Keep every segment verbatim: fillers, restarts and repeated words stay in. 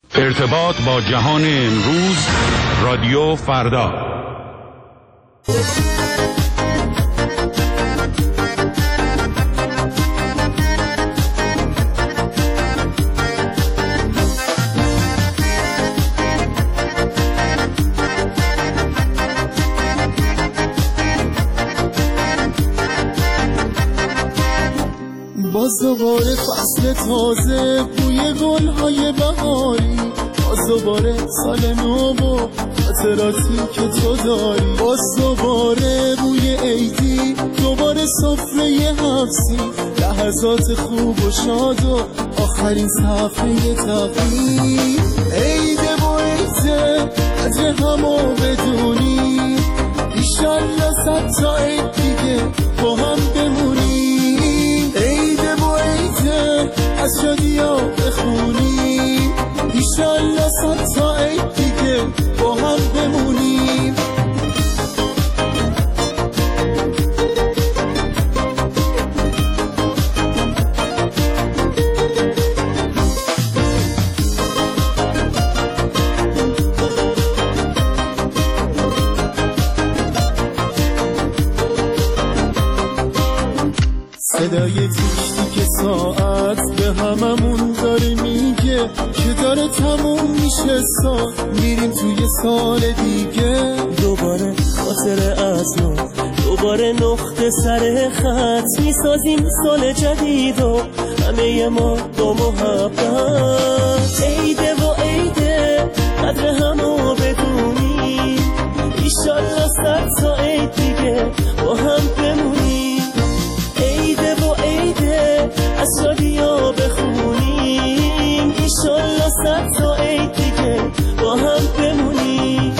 ارتباط با جهان امروز، رادیو فردا. باز دوباره فصل تازه، بوی گل‌های بهاری، باز دوباره سال نو و خاطراتی که تو داری، باز دوباره روی عیدی، دوباره سفره حبسی، لحظات خوب و شاد و آخرین صفحه تقویم. عیده و عیده قدر همو بدونی، ایشالله صد تا عید دیگه با هم بمونیم. عیده و عیده از شادیا بخونیم، ایشالله صد تا عید دیگه با هم بمونیم. صدای تیک تیک ساعت به هممون داره میگه که داره تموم میشه سال، میریم توی سال دیگه. دوباره خاطر از نو، دوباره نقطه سر خط، میسازیم سال جدید و همه ما با محبت. عیده و عیده قدر همو بدونیم، ایشالله صد تا عید دیگه با هم بمونیم. عیده و عیده از شادیا بخونیم، ایشالله صد تا عید دیگه با هم بمونیم.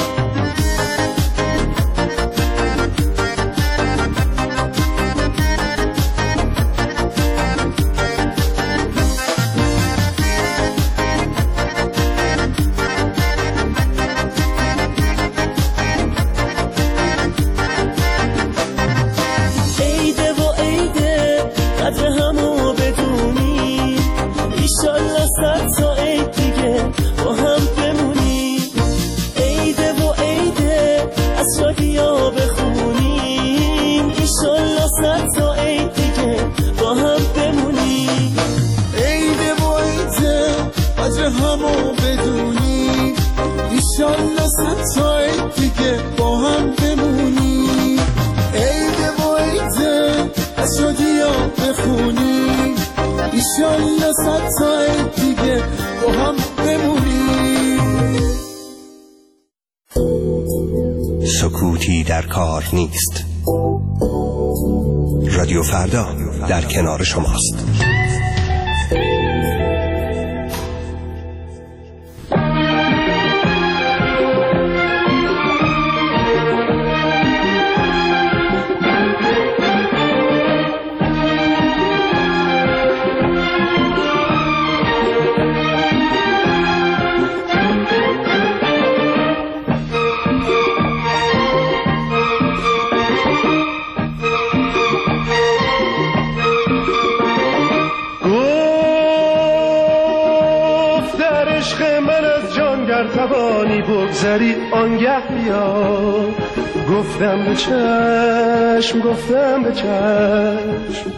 همو بدونی، ایشالله صد تا عید دیگه با هم بمونی. عیده و عیده از شادیا بخونی، ایشالله صد تا عید دیگه با هم بمونی. سکوتی در کار نیست. رادیو فردا در کنار شماست. بگذری آنگه بیا، گفتم به چشم، گفتم به چشم،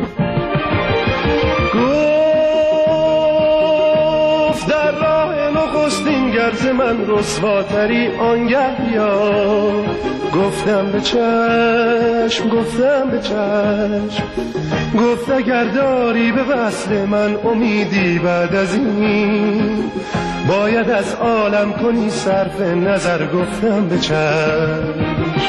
گفت در راه نخستین گرز من رسواتری آنگه بیا، گفتم به چشم، گفتم به چشم، گفت اگر داری به وصل من امیدی بعد از این، باید از عالم کنی صرف نظر، گفتم به چشم.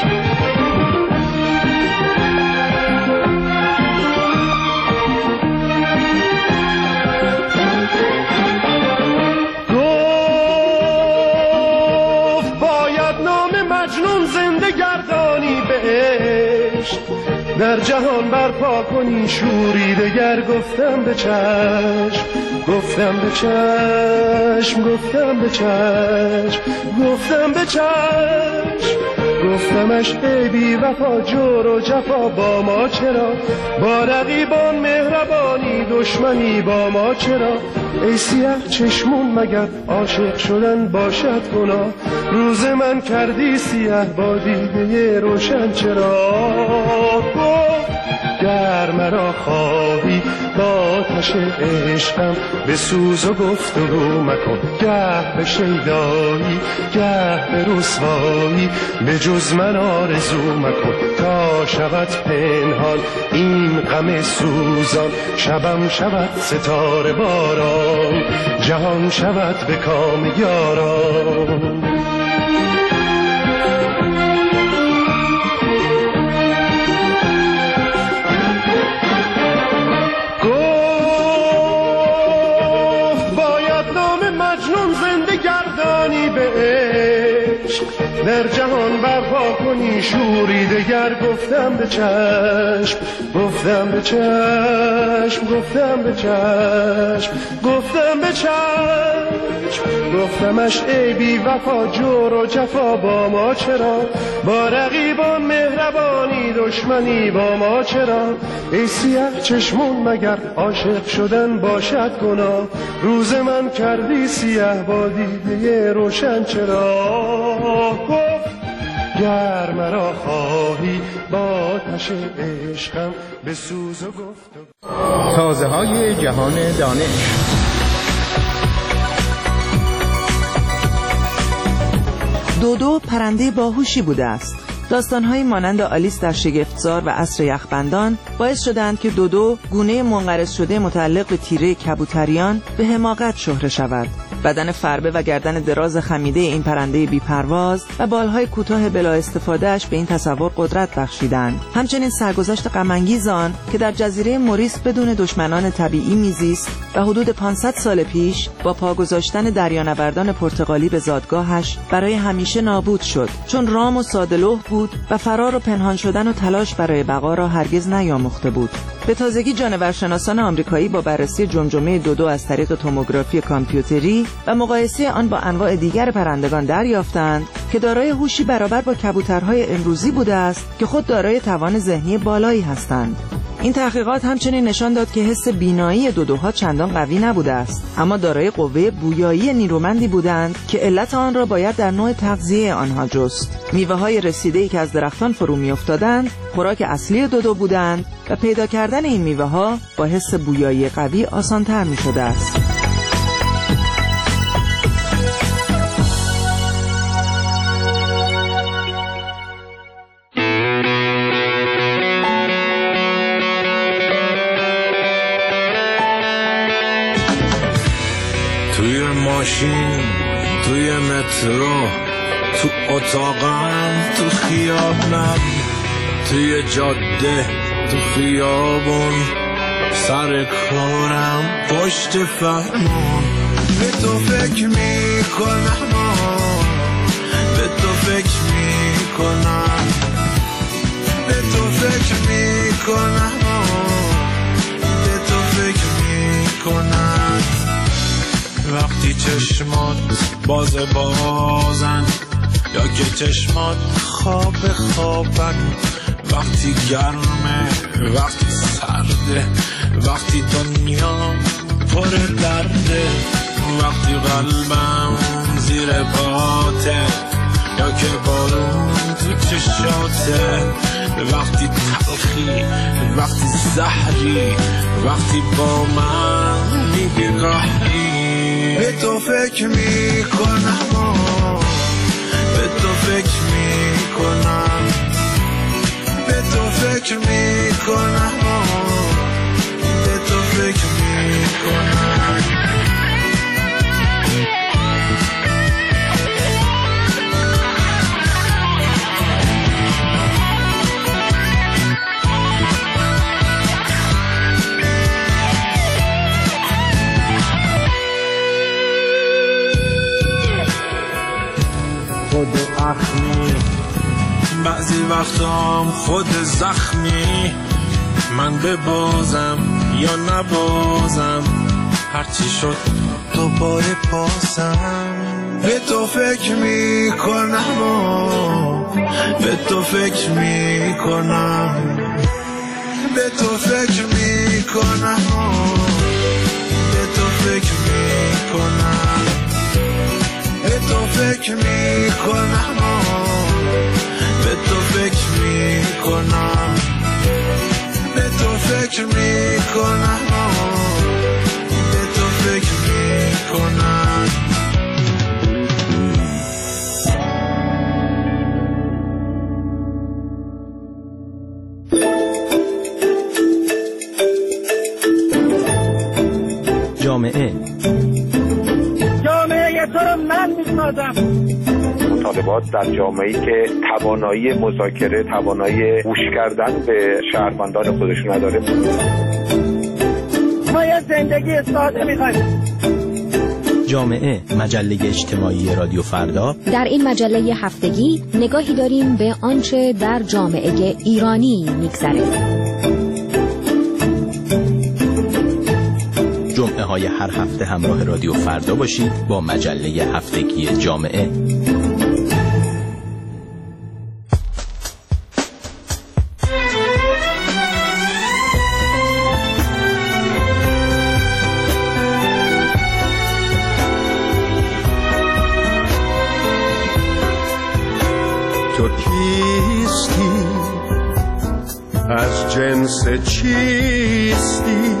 گفت باید نام مجنون زنده گردانی به عشق، در جهان برپا کنی شوری دگر، گفتم به چشم، گفتم به چشم، گفتم به چشم، گفتم به چشم، گفتمش ای بی وفا جور و جفا با ما چرا، با رقیبان مهربانی دشمنی با ما چرا، ای سیاه چشمون مگر عاشق شدن باشد گناه، روز من کردی سیاه با دیده روشن چرا. گر مرا خواهی با آتش عشقم به سوز و گفتگو مکن، گه به شیدایی گه به رسوایی به جز من آرزو مکن، تا شود پنهان این غم سوزان، شبم شود ستاره باران، جهان شود به کام یاران. در جهان برپا کنی شوری دگر، گفتم به چشم گفتم به چشم گفتم به چشم گفتم به چشم، گفتمش ای بی وفا جور و جفا با ما چرا، با رقیبان مهربانی دشمنی با ما چرا، ای سیاه چشمون مگر عاشق شدن باشد گناه، روز من کردی سیاه با دیده روشن چرا. گر مرا خواهی با آتش عشقم به سوز و گفت. تازه های جهان دانش. دودو پرنده باهوشی بوده است. داستان‌های مانند آلیس در شگفتزار و عصر یخبندان باعث شدند که دودو گونه منقرض شده متعلق به تیره کبوتریان به حماقت شهره شود. بدن فربه و گردن دراز خمیده این پرنده بی‌پرواز و بالهای کوتاه بلا استفادهش به این تصور قدرت بخشیدند. همچنین سرگذشت غم‌انگیز آن که در جزیره موریس بدون دشمنان طبیعی میزیست و حدود پانصد سال پیش با پا گذاشتن دریانوردان پرتغالی به زادگاهش برای همیشه نابود شد، چون رام و ساده‌لوح بود و فرار و پنهان شدن و تلاش برای بقا را هرگز نیاموخته بود. به تازگی جانورشناسان آمریکایی با بررسی جمجمه دودو از طریق توموگرافی کامپیوتری و مقایسه آن با انواع دیگر پرندگان دریافتند که دارای هوشی برابر با کبوترهای امروزی بوده است که خود دارای توان ذهنی بالایی هستند. این تحقیقات همچنین نشان داد که حس بینایی دودوها چندان قوی نبوده است، اما دارای قوه بویایی نیرومندی بودند که علت آن را باید در نوع تغذیه آنها جست. میوه‌های رسیده‌ای که از درختان فرو می‌افتادند خوراک اصلی دودو بودند و پیدا کردن این میوه‌ها با حس بویایی قوی آسان‌تر می‌شده است. توی ماشین، توی مترو، تو اتاقم، تو خیابونم، توی جاده، تو خیابون، سر کارم، پشت فرمون، به تو فکر میکنم، به تو فکر میکنم، به تو فکر میکنم، به تو فکر میکنم. وقتی چشمات باز بازن یا که چشمات خواب خوابن، وقتی گرمه وقتی سرده، وقتی دنیا پر درده، وقتی قلبم زیر پاته یا که بارون تو چشاته، وقتی تلخی وقتی زهری، وقتی با من میگی قهری. به تو فکر میکنم، به تو فکر میکنم، به تو فکر میکنم، به تو فکر میکنم. خود اخمی بعضی وقتام خود زخمی، من ببازم یا نبازم، هرچی شد تو دوباره پاسم به تو فکر میکنم و به تو فکر میکنم به تو فکر میکنم و به تو فکر میکنم به تو فکر میکنم و به تو فکر میکنم به تو فکر میکنم به تو فکر میکنم. جامعه جامعه تو رو من میسازم. مطالبات در جامعه‌ای که توانایی مذاکره، توانایی گوش کردن به شهروندان خودشون نداره. ما یه زندگی ساده می‌خوایم. جامعه، مجله اجتماعی رادیو فردا. در این مجله هفتگی نگاهی داریم به آنچه در جامعه ایرانی می‌گذره. جمعه های هر هفته همراه رادیو فردا باشید با مجله هفتگی جامعه. تو کیستی؟ از جنس چیستی؟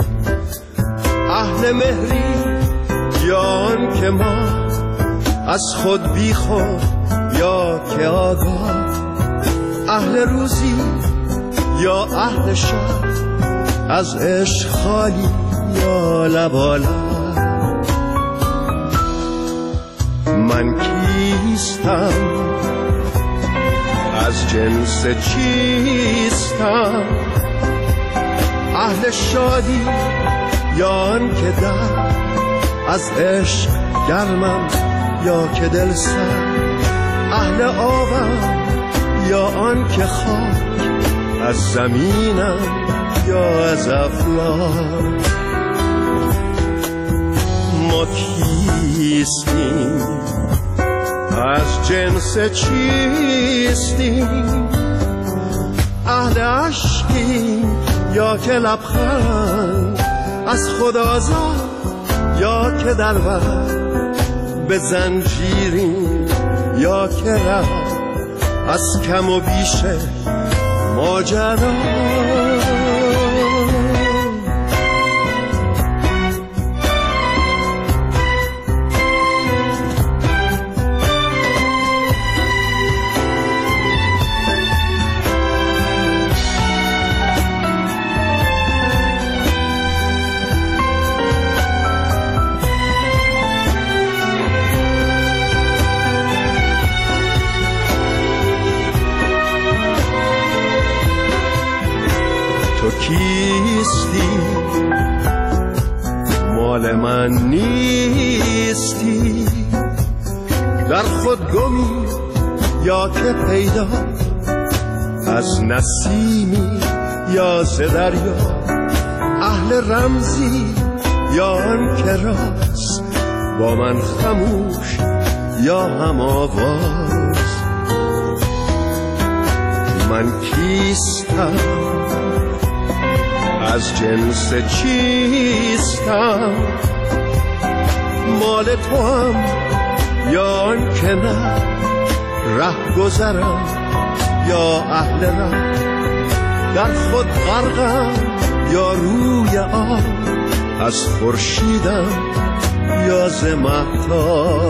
اهل مهری یا آن که ما از خود بی خود یا که آگاه، اهل روزی یا اهل شب، از عشق خالی یا لبالا. من کیستم؟ از جنس چیستم؟ اهل شادی یا آن که در از عشق گرمم یا که دل سر، اهل آبم یا آن که خاک از زمینم یا از افلاک. ما کیستیم؟ از جنس چیستیم؟ اهل عشقیم یا که لبخند از خود آزاد یا که در بر به زنجیریم یا که رفت از کم و بیش ماجرا. تو کیستی؟ مال من نیستی؟ در خود گمی یا که پیدا، از نسیمی یا ز دریا، اهل رمزی یا آن که راست با من خموش یا هم آواز. من کیستم؟ از جنس چیستم؟ مال تو هم یا آن که نه، ره گذرم یا اهل ره، در خود غرقم یا روی آب، از خورشیدم یا ز مهتاب.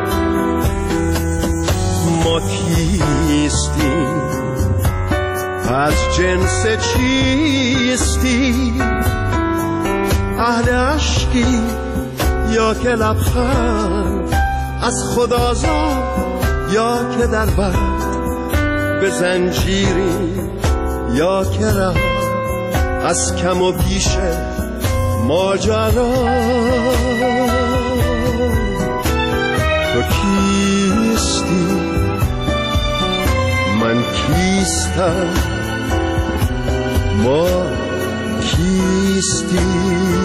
ما کیستیم؟ از جنس چیستی؟ اهل عشقی یا که لبخند از خود آزاد یا که در بر به زنجیری یا که رفت از کم و بیش ماجرا. تو کیستی؟ من کیستم؟ ما کیستی؟